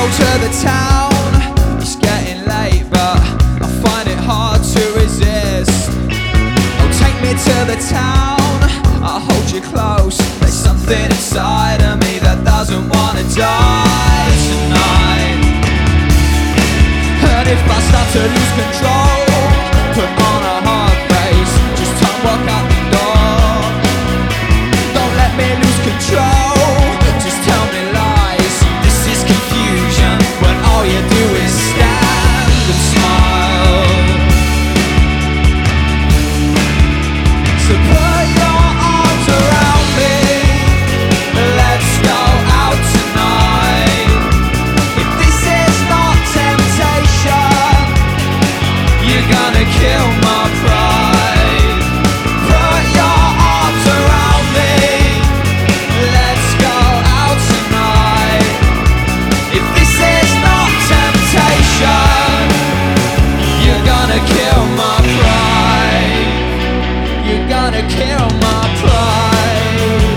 to the town. It's getting late, but I find it hard to resist. Oh, take me to the town, I'll hold you close. There's something inside of me that doesn't wanna die tonight. And if I start to lose control, put on a hard face, just time walk out the door. Don't let me lose control, just tell me lies. This is confusion when all you do is stand and smile. So put your arms around me, let's go out tonight. If this is not temptation, you're gonna kill my pride. Put your arms around me, let's go out tonight. If this is not temptation, you're gonna kill my pride. You're gonna kill my pride.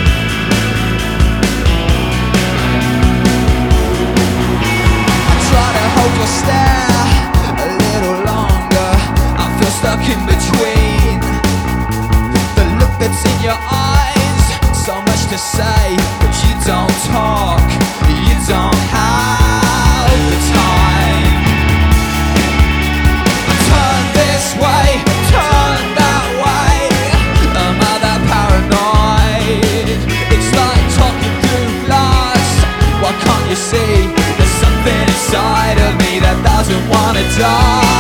I try to hold your stare a little longer. I feel stuck in between. The look that's in your eyes, so much to say, but you don't talk. You don't have the time. Turn this way, turn that way. Am I that paranoid? It's like talking through glass. Why can't you see? There's something inside of me that doesn't wanna die.